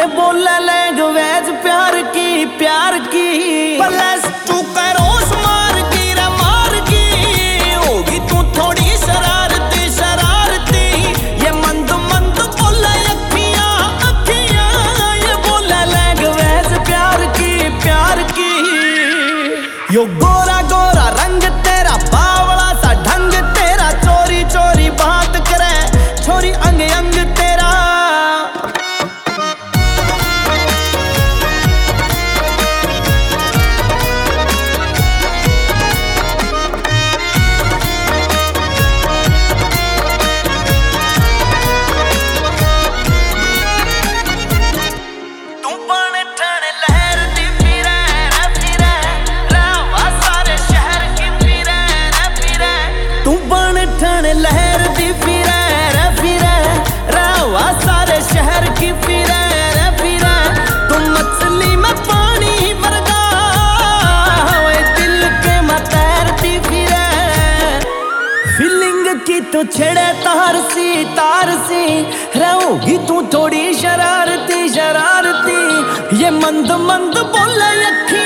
ये बोले लैंग्वेज प्यार की प्लस तू करोस मार की होगी तू थोड़ी शरारती ये मंद बोले अखियां ये बोले लैंग्वेज प्यार की यो गोरा गोरा रंग तेरा बावला सा ढंग तेरा चोरी बात करे छोरी अंग अंग तेरा लहर दी फिरे रावा सारे शहर की फिरे तुम मछली में पानी वर्गा दिल के में तैरती फिरे फीलिंग की तो छेड़े तार सी रहोगी तू थोड़ी शरारती ये मंद बोले अखी